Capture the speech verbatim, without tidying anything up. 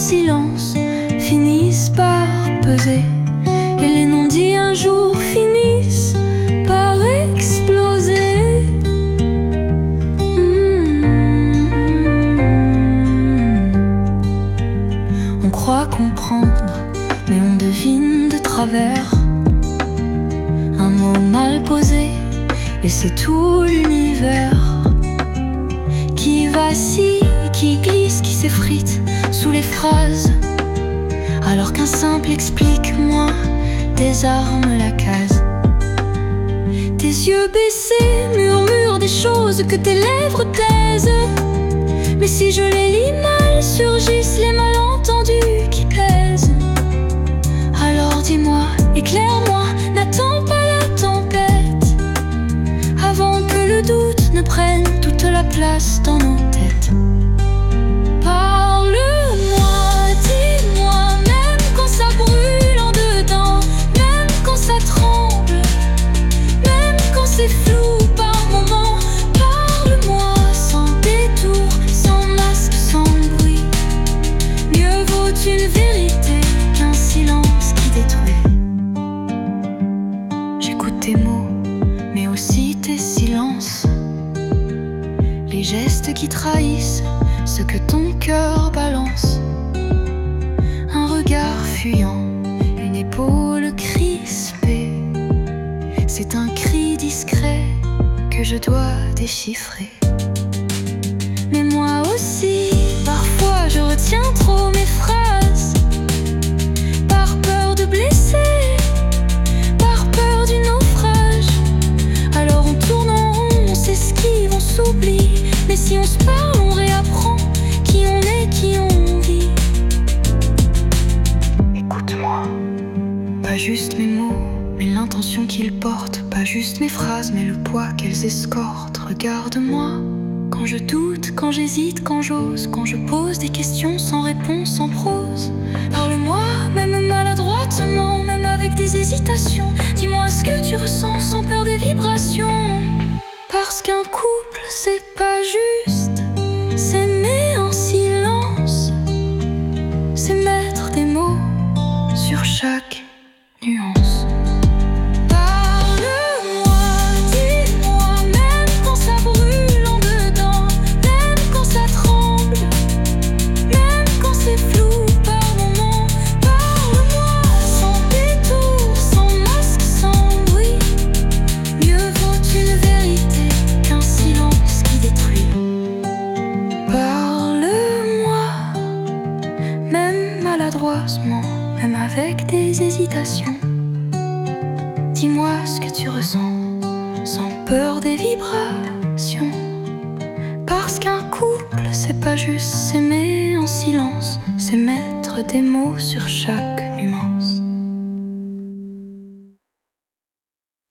silence finissent par peser, et les non-dits un jour finissent par exploser. Mmh. On croit comprendre, mais on devine de travers. Un mot mal posé, et c'est tout l'univers qui vacille, qui glisse, qui s'effrite sous les phrases, alors qu'un simple explique-moi désarme la case. Tes yeux baissés murmurent des choses que tes lèvres taisent, mais si je les lis mal, surgissent les malentendus qui pèsent. Alors dis-moi, éclaire-moi, n'attends pas la tempête, avant que le doute ne prenne toute la place dans nos têtes. Parle-moi, dis-moi, même quand ça brûle en dedans, même quand ça tremble, même quand c'est flou par moments. Parle-moi sans détour, sans masque, sans bruit. Mieux vaut une vérité qu'un silence qui détruit. J'écoute tes mots, mais aussi tes silences, les gestes qui trahissent ce que ton cœur balance. Un regard fuyant, une épaule crispée, c'est un cri discret que je dois déchiffrer. Mais moi aussi, parfois je retiens trop mes phrases, par peur de blesser, par peur du naufrage. Alors on tourne en rond, on s'esquive, on s'oublie, mais si on se parle, on réapprend qui on est, qui on vit. Écoute-moi, pas juste mes mots, mais l'intention qu'ils portent. Pas juste mes phrases, mais le poids qu'elles escortent. Regarde-moi, quand je doute, quand j'hésite, quand j'ose, quand je pose des questions sans réponse, en prose. Parle-moi, même maladroitement, même avec des hésitations. Dis-moi ce que tu ressens sans peur des vibrations. Parce qu'un couple, c'est pas juste s'aimer en silence, c'est mettre des mots sur chaque nuance. Parle-moi, dis-moi, même quand ça brûle en dedans, même quand ça tremble, même quand c'est flou par moments. Parle-moi sans détour, sans masque, sans bruit. Mieux vaut une vérité qu'un silence qui détruit. Parle-moi, même maladroitement, même avec des hésitations. Dis-moi ce que tu ressens, sans peur des vibrations. Parce qu'un couple, c'est pas juste s'aimer en silence, c'est mettre des mots sur chaque nuance.